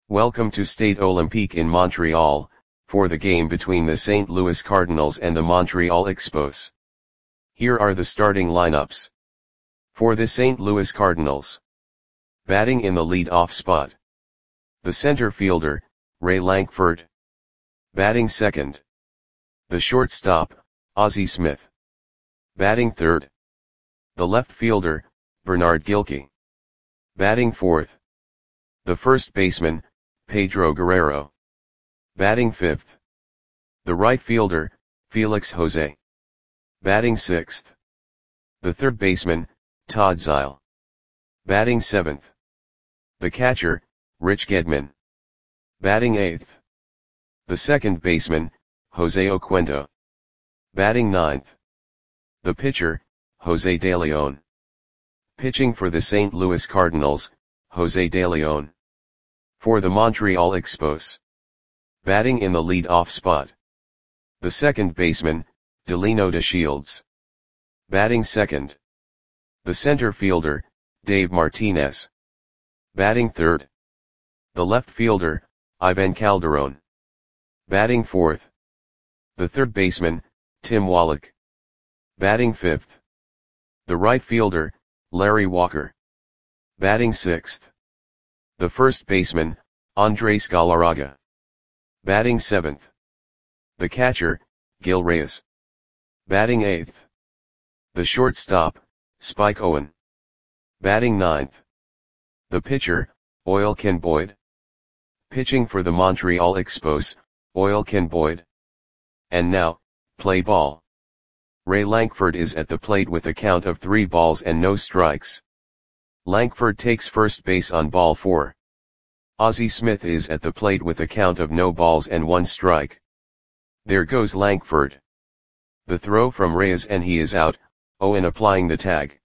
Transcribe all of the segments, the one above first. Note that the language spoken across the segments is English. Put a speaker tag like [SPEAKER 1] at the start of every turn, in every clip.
[SPEAKER 1] Welcome to Stade Olympique in Montreal, for the game between the St. Louis Cardinals and the Montreal Expos. Here are the starting lineups. For the St. Louis Cardinals. Batting in the lead-off spot. The center fielder, Ray Lankford. Batting second. The shortstop, Ozzie Smith. Batting third. The left fielder, Bernard Gilkey. Batting fourth. The first baseman, Pedro Guerrero. Batting fifth. The right fielder, Felix Jose. Batting sixth. The third baseman, Todd Zeile. Batting seventh. The catcher, Rich Gedman. Batting eighth. The second baseman, Jose Oquendo. Batting ninth. The pitcher, Jose De Leon. Pitching for the St. Louis Cardinals, Jose De Leon. For the Montreal Expos. Batting in the lead-off spot. The second baseman, Delino DeShields. Batting second. The center fielder, Dave Martinez. Batting third. The left fielder, Ivan Calderon. Batting fourth. The third baseman, Tim Wallach. Batting fifth. The right fielder, Larry Walker. Batting sixth. The first baseman, Andres Galarraga. Batting seventh. The catcher, Gil Reyes. Batting eighth. The shortstop, Spike Owen. Batting ninth. The pitcher, Oil Ken Boyd. Pitching for the Montreal Expos, Oil Ken Boyd. And now, play ball. Ray Lankford is at the plate with a count of 3 balls and no strikes. Lankford takes first base on ball 4. Ozzie Smith is at the plate with a count of no balls and 1 strike. There goes Lankford. The throw from Reyes and he is out, Owen applying the tag.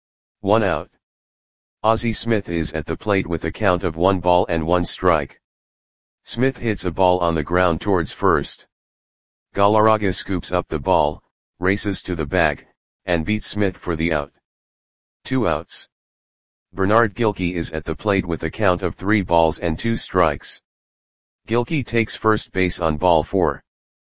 [SPEAKER 1] 1 out. Ozzie Smith is at the plate with a count of 1 ball and 1 strike. Smith hits a ball on the ground towards first. Galarraga scoops up the ball, races to the bag, and beats Smith for the out. 2 outs. Bernard Gilkey is at the plate with a count of 3 balls and 2 strikes. Gilkey takes first base on ball 4.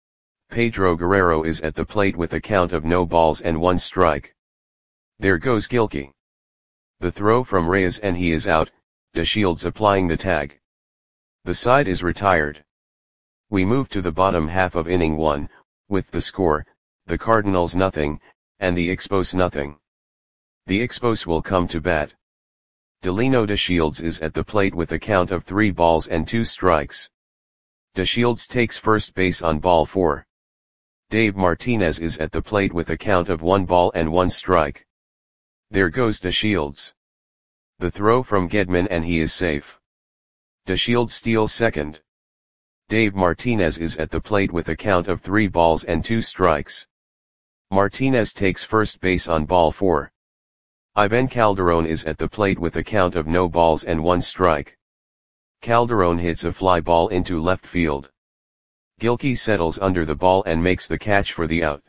[SPEAKER 1] Pedro Guerrero is at the plate with a count of no balls and 1 strike. There goes Gilkey. The throw from Reyes and he is out, DeShields applying the tag. The side is retired. We move to the bottom half of inning 1, with the score, the Cardinals nothing, and the Expos nothing. The Expos will come to bat. Delino DeShields is at the plate with a count of 3 balls and 2 strikes. DeShields takes first base on ball 4. Dave Martinez is at the plate with a count of 1 ball and 1 strike. There goes DeShields. The throw from Gedman and he is safe. DeShields steals second. Dave Martinez is at the plate with a count of 3 balls and 2 strikes. Martinez takes first base on ball 4. Ivan Calderon is at the plate with a count of no balls and 1 strike. Calderon hits a fly ball into left field. Gilkey settles under the ball and makes the catch for the out.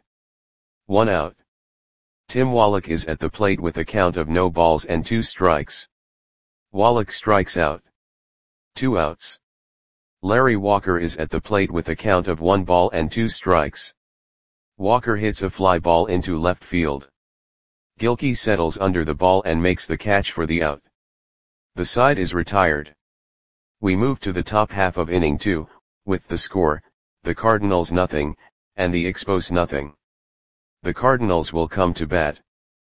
[SPEAKER 1] 1 out. Tim Wallach is at the plate with a count of no balls and 2 strikes. Wallach strikes out. 2 outs. Larry Walker is at the plate with a count of 1 ball and 2 strikes. Walker hits a fly ball into left field. Gilkey settles under the ball and makes the catch for the out. The side is retired. We move to the top half of inning 2, with the score, the Cardinals nothing, and the Expos nothing. The Cardinals will come to bat.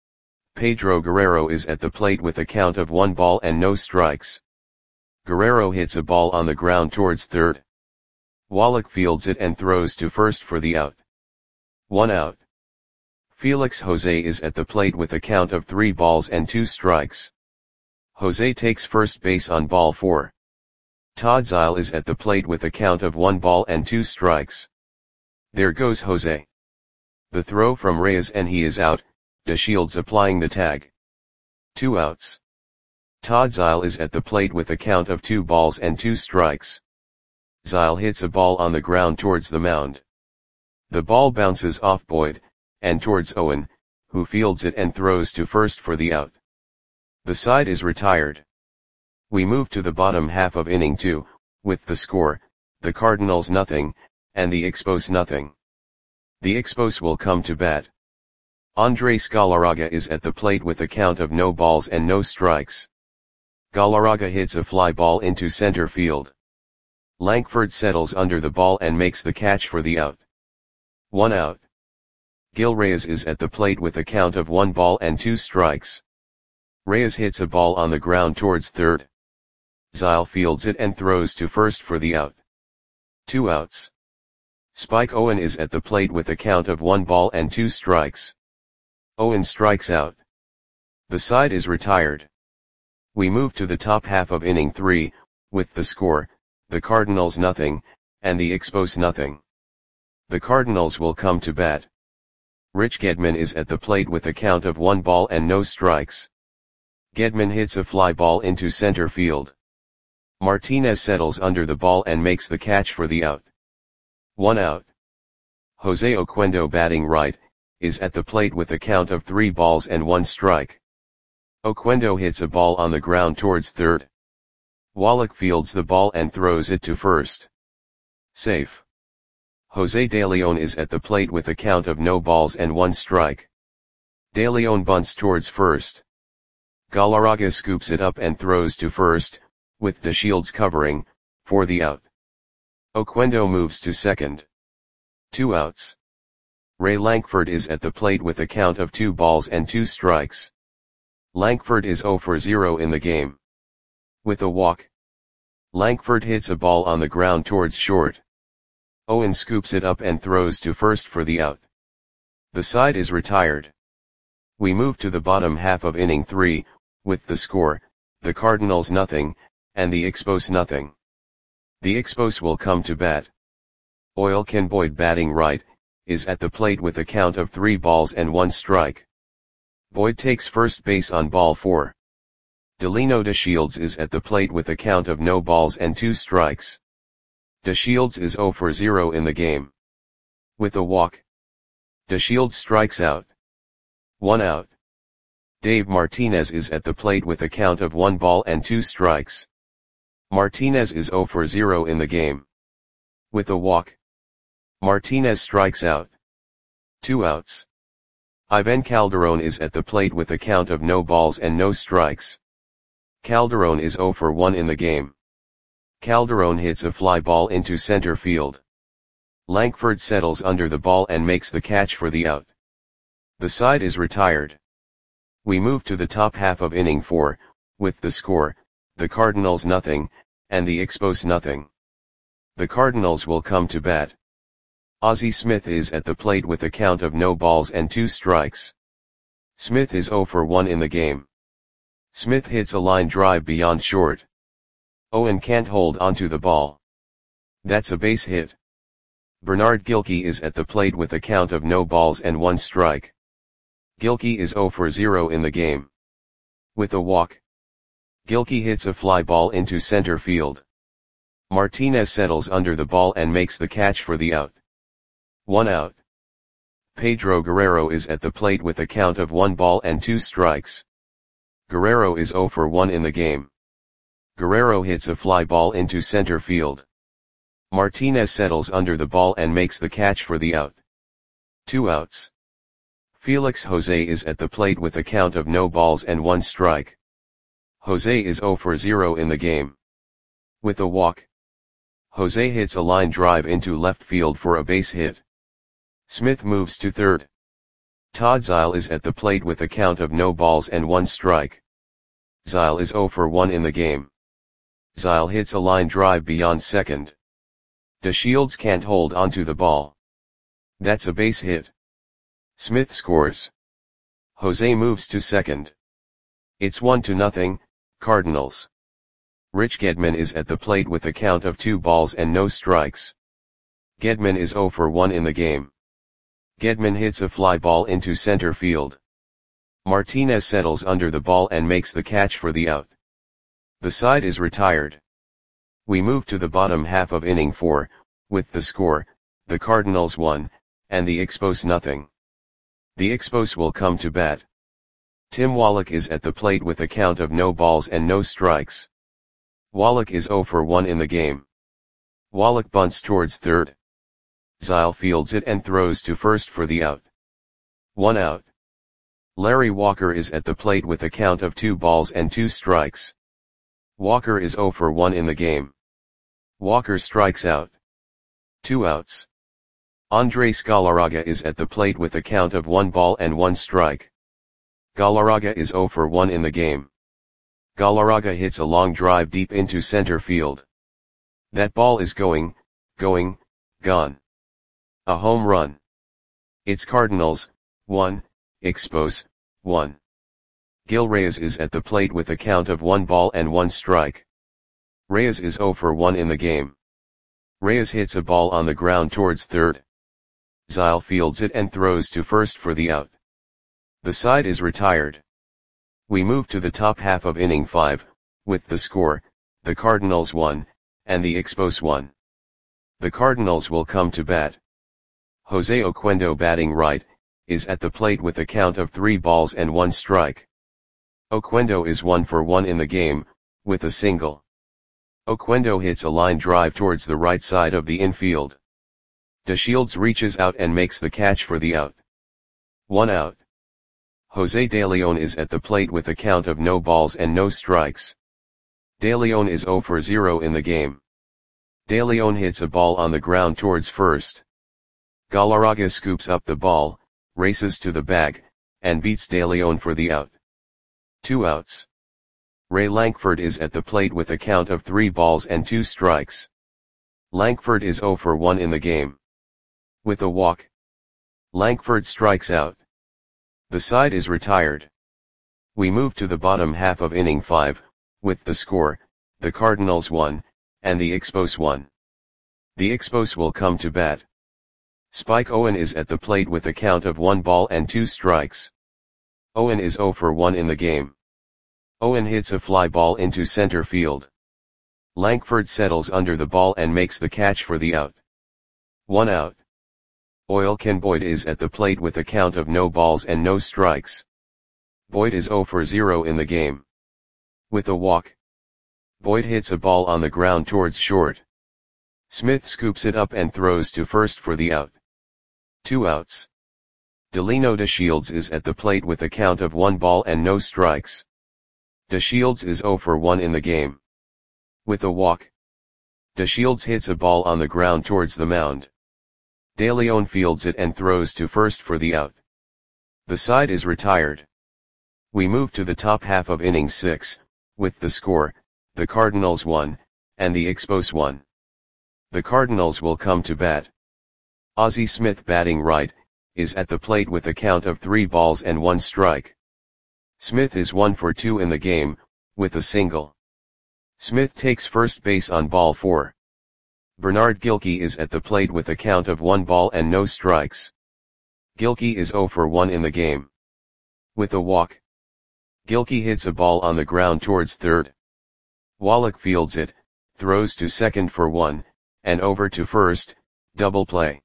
[SPEAKER 1] Pedro Guerrero is at the plate with a count of 1 ball and no strikes. Guerrero hits a ball on the ground towards third. Wallach fields it and throws to first for the out. 1 out. Felix Jose is at the plate with a count of 3 balls and 2 strikes. Jose takes first base on ball 4. Todd Zeile is at the plate with a count of 1 ball and 2 strikes. There goes Jose. The throw from Reyes and he is out, DeShields applying the tag. 2 outs. Todd Zeile is at the plate with a count of 2 balls and 2 strikes. Zeile hits a ball on the ground towards the mound. The ball bounces off Boyd, and towards Owen, who fields it and throws to first for the out. The side is retired. We move to the bottom half of inning 2, with the score, the Cardinals nothing, and the Expos nothing. The Expos will come to bat. Andres Galarraga is at the plate with a count of no balls and no strikes. Galarraga hits a fly ball into center field. Lankford settles under the ball and makes the catch for the out. 1 out. Gil Reyes is at the plate with a count of 1 ball and 2 strikes. Reyes hits a ball on the ground towards third. Zile fields it and throws to first for the out. 2 outs. Spike Owen is at the plate with a count of 1 ball and 2 strikes. Owen strikes out. The side is retired. We move to the top half of inning 3, with the score, the Cardinals nothing, and the Expos nothing. The Cardinals will come to bat. Rich Gedman is at the plate with a count of 1 ball and no strikes. Gedman hits a fly ball into center field. Martinez settles under the ball and makes the catch for the out. 1 out. Jose Oquendo, batting right, is at the plate with a count of 3 balls and 1 strike. Oquendo hits a ball on the ground towards third. Wallach fields the ball and throws it to first. Safe. Jose De Leon is at the plate with a count of no balls and 1 strike. De Leon bunts towards first. Galarraga scoops it up and throws to first, with DeShields covering, for the out. Oquendo moves to second. 2 outs. Ray Lankford is at the plate with a count of 2 balls and 2 strikes. Lankford is 0 for 0 in the game. With a walk. Lankford hits a ball on the ground towards short. Owen scoops it up and throws to first for the out. The side is retired. We move to the bottom half of inning 3, with the score, the Cardinals nothing, and the Expos nothing. The Expos will come to bat. Oilkin Boyd, batting right, is at the plate with a count of 3 balls and 1 strike. Boyd takes first base on ball 4. Delino DeShields is at the plate with a count of no balls and 2 strikes. DeShields is 0 for 0 in the game. With a walk. DeShields strikes out. 1 out. Dave Martinez is at the plate with a count of 1 ball and 2 strikes. Martinez is 0 for 0 in the game. With a walk. Martinez strikes out. 2 outs. Ivan Calderon is at the plate with a count of no balls and no strikes. Calderon is 0 for 1 in the game. Calderon hits a fly ball into center field. Lankford settles under the ball and makes the catch for the out. The side is retired. We move to the top half of inning 4, with the score, the Cardinals nothing, and the Expos nothing. The Cardinals will come to bat. Ozzie Smith is at the plate with a count of no balls and 2 strikes. Smith is 0 for 1 in the game. Smith hits a line drive beyond short. Owen can't hold onto the ball. That's a base hit. Bernard Gilkey is at the plate with a count of no balls and 1 strike. Gilkey is 0 for 0 in the game. With a walk. Gilkey hits a fly ball into center field. Martinez settles under the ball and makes the catch for the out. 1 out. Pedro Guerrero is at the plate with a count of 1 ball and 2 strikes. Guerrero is 0 for 1 in the game. Guerrero hits a fly ball into center field. Martinez settles under the ball and makes the catch for the out. 2 outs. Felix Jose is at the plate with a count of no balls and 1 strike. Jose is 0 for 0 in the game. With a walk. Jose hits a line drive into left field for a base hit. Smith moves to third. Todd Zile is at the plate with a count of no balls and 1 strike. Zile is 0 for 1 in the game. Zile hits a line drive beyond second. DeShields can't hold onto the ball. That's a base hit. Smith scores. Jose moves to second. It's 1-0, Cardinals. Rich Gedman is at the plate with a count of 2 balls and no strikes. Gedman is 0 for 1 in the game. Gedman hits a fly ball into center field. Martinez settles under the ball and makes the catch for the out. The side is retired. We move to the bottom half of inning 4, with the score, the Cardinals 1, and the Expos nothing. The Expos will come to bat. Tim Wallach is at the plate with a count of no balls and no strikes. Wallach is 0 for 1 in the game. Wallach bunts towards third. Zyle fields it and throws to first for the out. 1 out. Larry Walker is at the plate with a count of 2 balls and 2 strikes. Walker is 0 for 1 in the game. Walker strikes out. 2 outs. Andres Galarraga is at the plate with a count of 1 ball and 1 strike. Galarraga is 0 for 1 in the game. Galarraga hits a long drive deep into center field. That ball is going, gone. A home run. It's Cardinals, 1, Expos, 1. Gil Reyes is at the plate with a count of 1 ball and 1 strike. Reyes is 0 for 1 in the game. Reyes hits a ball on the ground towards third. Zyle fields it and throws to first for the out. The side is retired. We move to the top half of inning 5, with the score, the Cardinals 1, and the Expos 1. The Cardinals will come to bat. Jose Oquendo, batting right, is at the plate with a count of 3 balls and 1 strike. Oquendo is 1 for 1 in the game, with a single. Oquendo hits a line drive towards the right side of the infield. DeShields reaches out and makes the catch for the out. 1 out. Jose De Leon is at the plate with a count of no balls and no strikes. De Leon is 0 for 0 in the game. De Leon hits a ball on the ground towards first. Galarraga scoops up the ball, races to the bag, and beats De Leon for the out. 2 outs. Ray Lankford is at the plate with a count of 3 balls and 2 strikes. Lankford is 0 for 1 in the game. With a walk, Lankford strikes out. The side is retired. We move to the bottom half of inning 5, with the score, the Cardinals 1, and the Expos 1. The Expos will come to bat. Spike Owen is at the plate with a count of 1 ball and 2 strikes. Owen is 0 for 1 in the game. Owen hits a fly ball into center field. Lankford settles under the ball and makes the catch for the out. 1 out. Oil Ken Boyd is at the plate with a count of no balls and no strikes. Boyd is 0 for 0 in the game. With a walk, Boyd hits a ball on the ground towards short. Smith scoops it up and throws to first for the out. 2 outs. Delino DeShields is at the plate with a count of 1 ball and no strikes. DeShields is 0 for 1 in the game. With a walk, DeShields hits a ball on the ground towards the mound. De Leon fields it and throws to first for the out. The side is retired. We move to the top half of inning 6, with the score, the Cardinals 1, and the Expos 1. The Cardinals will come to bat. Ozzie Smith, batting right, is at the plate with a count of 3 balls and 1 strike. Smith is 1 for 2 in the game, with a single. Smith takes first base on ball 4. Bernard Gilkey is at the plate with a count of 1 ball and no strikes. Gilkey is 0 for 1 in the game. With a walk, Gilkey hits a ball on the ground towards third. Wallach fields it, throws to second for 1, and over to first, double play.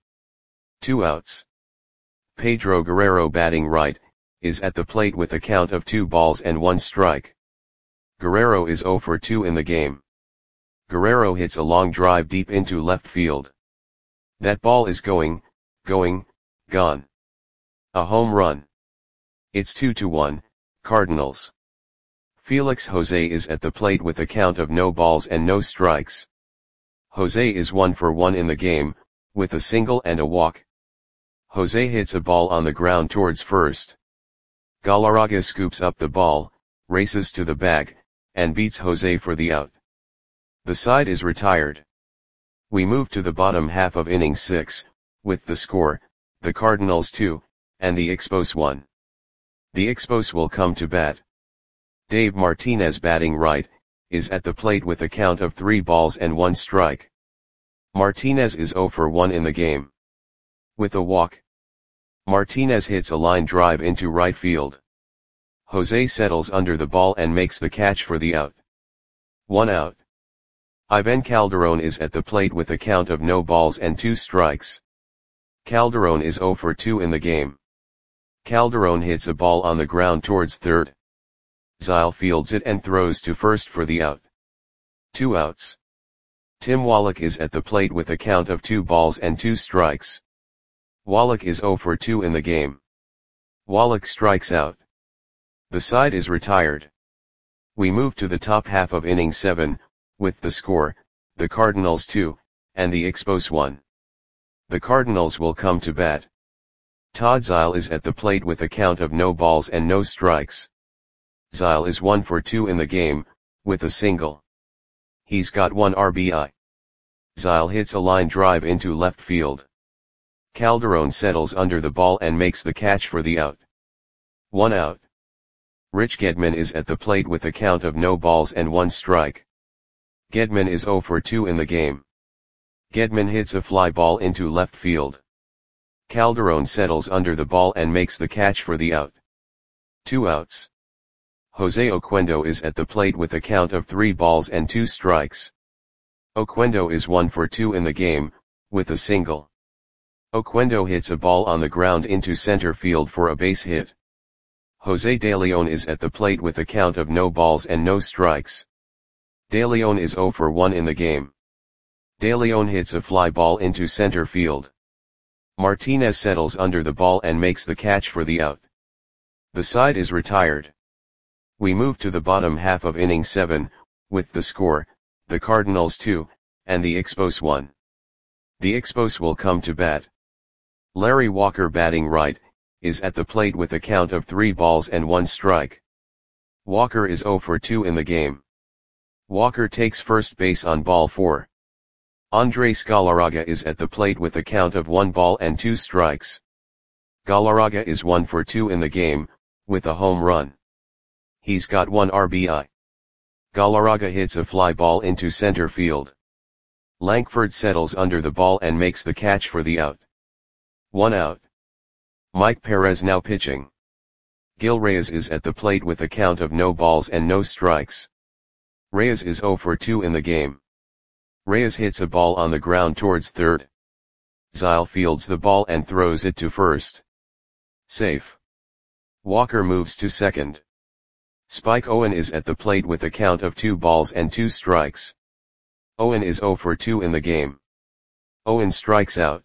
[SPEAKER 1] 2 outs. Pedro Guerrero, batting right, is at the plate with a count of 2 balls and 1 strike. Guerrero is 0 for 2 in the game. Guerrero hits a long drive deep into left field. That ball is going, gone. A home run. It's 2-1, Cardinals. Felix Jose is at the plate with a count of no balls and no strikes. Jose is 1 for 1 in the game, with a single and a walk. Jose hits a ball on the ground towards first. Galarraga scoops up the ball, races to the bag, and beats Jose for the out. The side is retired. We move to the bottom half of inning 6, with the score, the Cardinals 2, and the Expos 1. The Expos will come to bat. Dave Martinez, batting right, is at the plate with a count of 3 balls and 1 strike. Martinez is 0 for 1 in the game. With a walk, Martinez hits a line drive into right field. Jose settles under the ball and makes the catch for the out. 1 out. Ivan Calderon is at the plate with a count of no balls and 2 strikes. Calderon is 0 for 2 in the game. Calderon hits a ball on the ground towards third. Zyle fields it and throws to first for the out. 2 outs. Tim Wallach is at the plate with a count of 2 balls and 2 strikes. Wallach is 0 for 2 in the game. Wallach strikes out. The side is retired. We move to the top half of inning 7, with the score, the Cardinals 2, and the Expos 1. The Cardinals will come to bat. Todd Zeile is at the plate with a count of no balls and no strikes. Zeile is 1 for 2 in the game, with a single. He's got 1 RBI. Zeile hits a line drive into left field. Calderon settles under the ball and makes the catch for the out. 1 out. Rich Gedman is at the plate with a count of no balls and 1 strike. Gedman is 0 for 2 in the game. Gedman hits a fly ball into left field. Calderon settles under the ball and makes the catch for the out. 2 outs. Jose Oquendo is at the plate with a count of 3 balls and 2 strikes. Oquendo is 1 for 2 in the game, with a single. Oquendo hits a ball on the ground into center field for a base hit. Jose De Leon is at the plate with a count of no balls and no strikes. De Leon is 0 for 1 in the game. De Leon hits a fly ball into center field. Martinez settles under the ball and makes the catch for the out. The side is retired. We move to the bottom half of inning 7, with the score, the Cardinals 2, and the Expos 1. The Expos will come to bat. Larry Walker, batting right, is at the plate with a count of 3 balls and 1 strike. Walker is 0 for 2 in the game. Walker takes first base on ball 4. Andres Galarraga is at the plate with a count of 1 ball and 2 strikes. Galarraga is 1 for 2 in the game, with a home run. He's got 1 RBI. Galarraga hits a fly ball into center field. Lankford settles under the ball and makes the catch for the out. 1 out. Mike Perez now pitching. Gil Reyes is at the plate with a count of no balls and no strikes. Reyes is 0 for 2 in the game. Reyes hits a ball on the ground towards third. Zeile fields the ball and throws it to first. Safe. Walker moves to second. Spike Owen is at the plate with a count of 2 balls and 2 strikes. Owen is 0 for 2 in the game. Owen strikes out.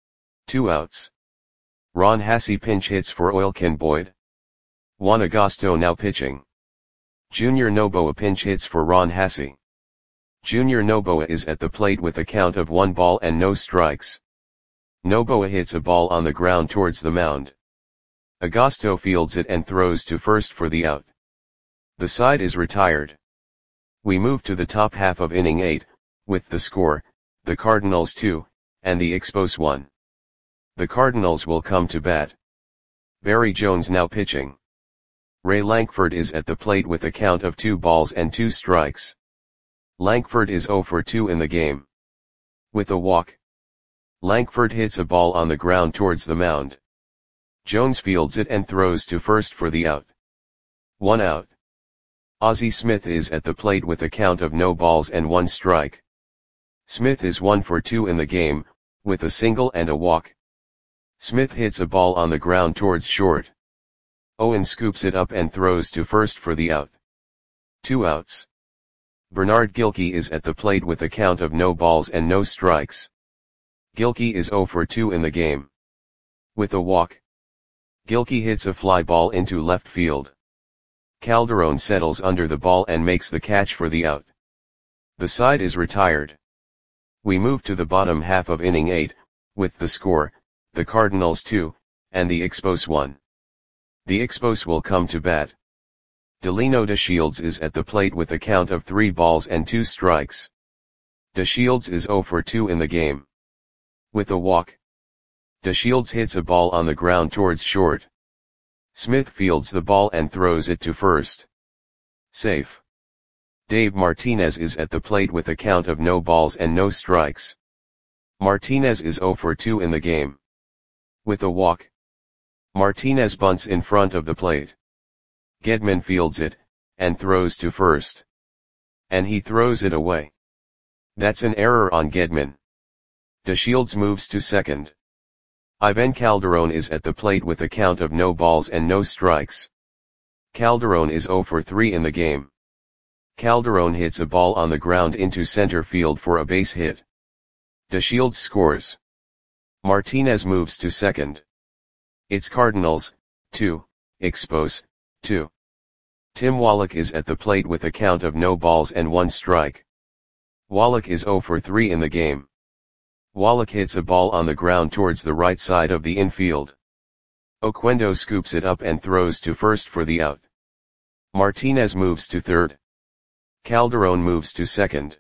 [SPEAKER 1] 2 outs. Ron Hassey pinch hits for Oilkin Boyd. Juan Agosto now pitching. Junior Noboa pinch hits for Ron Hassey. Junior Noboa is at the plate with a count of 1 ball and no strikes. Noboa hits a ball on the ground towards the mound. Agosto fields it and throws to first for the out. The side is retired. We move to the top half of inning 8, with the score, the Cardinals 2, and the Expos 1. The Cardinals will come to bat. Barry Jones now pitching. Ray Lankford is at the plate with a count of 2 balls and 2 strikes. Lankford is 0 for 2 in the game. With a walk. Lankford hits a ball on the ground towards the mound. Jones fields it and throws to first for the out. 1 out. Ozzie Smith is at the plate with a count of no balls and 1 strike. Smith is 1 for 2 in the game, with a single and a walk. Smith hits a ball on the ground towards short. Owen scoops it up and throws to first for the out. 2 outs. Bernard Gilkey is at the plate with a count of no balls and no strikes. Gilkey is 0 for 2 in the game. With a walk. Gilkey hits a fly ball into left field. Calderon settles under the ball and makes the catch for the out. The side is retired. We move to the bottom half of inning 8, with the score, the Cardinals 2, and the Expos 1. The Expos will come to bat. Delino DeShields is at the plate with a count of 3 balls and 2 strikes. DeShields is 0 for 2 in the game. With a walk. DeShields hits a ball on the ground towards short. Smith fields the ball and throws it to first. Safe. Dave Martinez is at the plate with a count of no balls and no strikes. Martinez is 0 for 2 in the game. With a walk. Martinez bunts in front of the plate. Gedman fields it, and throws to first. And he throws it away. That's an error on Gedman. DeShields moves to second. Ivan Calderon is at the plate with a count of no balls and no strikes. Calderon is 0 for 3 in the game. Calderon hits a ball on the ground into center field for a base hit. DeShields scores. Martinez moves to second. It's Cardinals, 2, Expos, 2. Tim Wallach is at the plate with a count of no balls and 1 strike. Wallach is 0 for 3 in the game. Wallach hits a ball on the ground towards the right side of the infield. Oquendo scoops it up and throws to first for the out. Martinez moves to third. Calderon moves to second.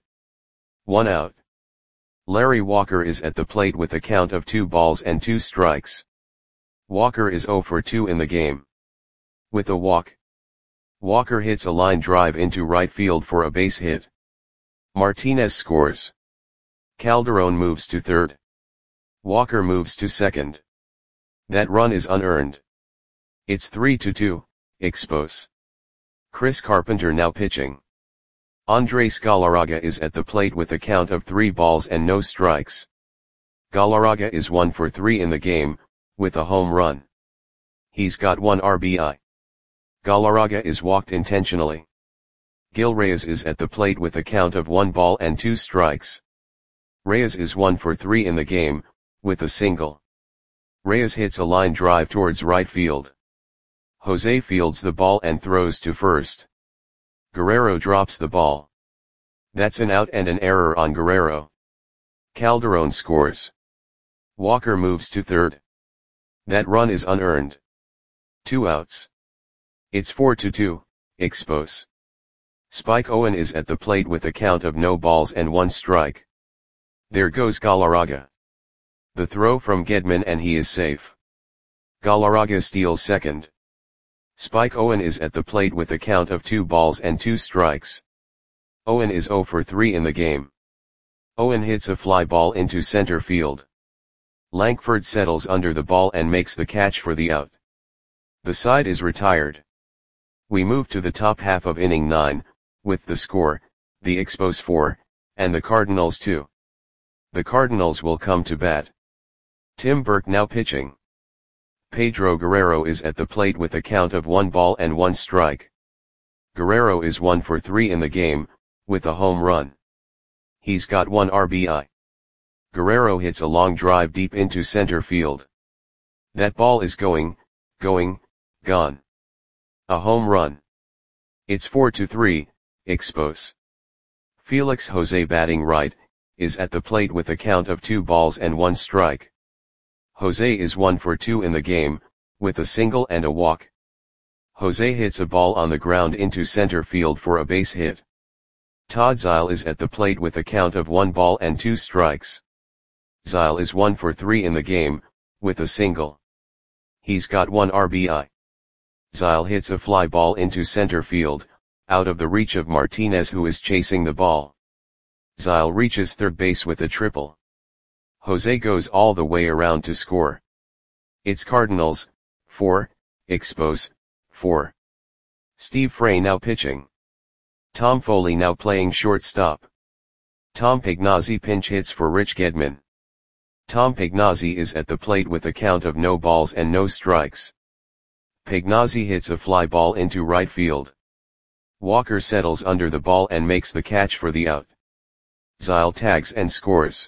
[SPEAKER 1] 1 out. Larry Walker is at the plate with a count of 2 balls and 2 strikes. Walker is 0 for 2 in the game. With a walk, Walker hits a line drive into right field for a base hit. Martinez scores. Calderon moves to third. Walker moves to second. That run is unearned. It's 3-2, Expos. Chris Carpenter now pitching. Andres Galarraga is at the plate with a count of 3 balls and no strikes. Galarraga is 1 for 3 in the game, with a home run. He's got 1 RBI. Galarraga is walked intentionally. Gil Reyes is at the plate with a count of 1 ball and 2 strikes. Reyes is 1 for 3 in the game, with a single. Reyes hits a line drive towards right field. Jose fields the ball and throws to first. Guerrero drops the ball. That's an out and an error on Guerrero. Calderon scores. Walker moves to third. That run is unearned. 2 outs. It's 4-2, Expos. Spike Owen is at the plate with a count of no balls and 1 strike. There goes Galarraga. The throw from Gedman and he is safe. Galarraga steals second. Spike Owen is at the plate with a count of 2 balls and 2 strikes. Owen is 0 for 3 in the game. Owen hits a fly ball into center field. Lankford settles under the ball and makes the catch for the out. The side is retired. We move to the top half of inning 9, with the score, the Expos 4, and the Cardinals 2. The Cardinals will come to bat. Tim Burke now pitching. Pedro Guerrero is at the plate with a count of 1 ball and 1 strike. Guerrero is 1 for 3 in the game, with a home run. He's got 1 RBI. Guerrero hits a long drive deep into center field. That ball is gone. A home run. It's 4-3, Expos. Felix Jose batting right, is at the plate with a count of 2 balls and 1 strike. Jose is 1 for 2 in the game, with a single and a walk. Jose hits a ball on the ground into center field for a base hit. Todd Zeile is at the plate with a count of 1 ball and 2 strikes. Zeile is 1 for 3 in the game, with a single. He's got 1 RBI. Zeile hits a fly ball into center field, out of the reach of Martinez who is chasing the ball. Zeile reaches third base with a triple. Jose goes all the way around to score. It's Cardinals, 4, Expos, 4. Steve Frey now pitching. Tom Foley now playing shortstop. Tom Pagnozzi pinch hits for Rich Gedman. Tom Pagnozzi is at the plate with a count of no balls and no strikes. Pagnozzi hits a fly ball into right field. Walker settles under the ball and makes the catch for the out. Zeile tags and scores.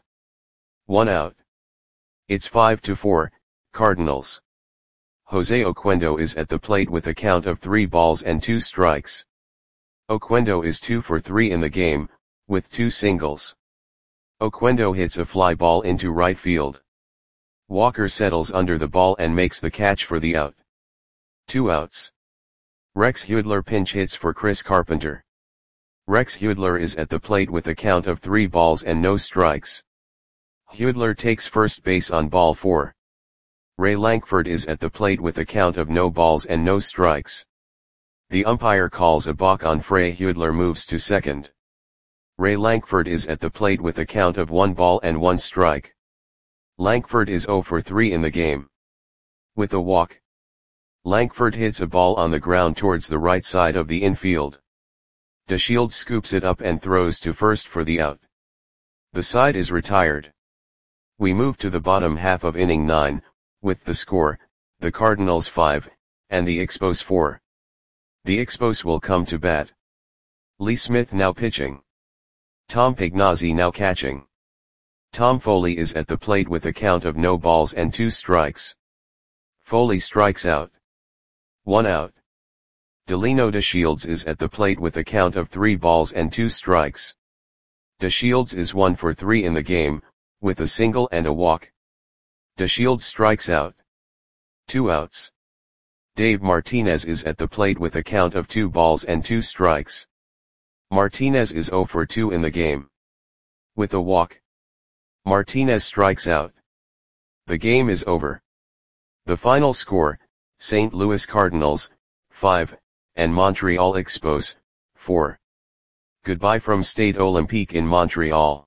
[SPEAKER 1] 1 out. It's 5-4, Cardinals. Jose Oquendo is at the plate with a count of 3 balls and 2 strikes. Oquendo is 2 for 3 in the game, with 2 singles. Oquendo hits a fly ball into right field. Walker settles under the ball and makes the catch for the out. 2 outs. Rex Hudler pinch hits for Chris Carpenter. Rex Hudler is at the plate with a count of 3 balls and no strikes. Hudler takes first base on ball 4. Ray Lankford is at the plate with a count of no balls and no strikes. The umpire calls a balk on Frey. Hudler moves to second. Ray Lankford is at the plate with a count of 1 ball and 1 strike. Lankford is 0 for 3 in the game. With a walk, Lankford hits a ball on the ground towards the right side of the infield. DeShields scoops it up and throws to first for the out. The side is retired. We move to the bottom half of inning 9, with the score, the Cardinals 5, and the Expos 4. The Expos will come to bat. Lee Smith now pitching. Tom Pagnozzi now catching. Tom Foley is at the plate with a count of no balls and 2 strikes. Foley strikes out. 1 out. Delino DeShields is at the plate with a count of 3 balls and 2 strikes. DeShields is 1 for 3 in the game, with a single and a walk. DeShields strikes out. 2 outs. Dave Martinez is at the plate with a count of 2 balls and 2 strikes. Martinez is 0 for 2 in the game. With a walk. Martinez strikes out. The game is over. The final score, St. Louis Cardinals, 5, and Montreal Expos, 4. Goodbye from Stade Olympique in Montreal.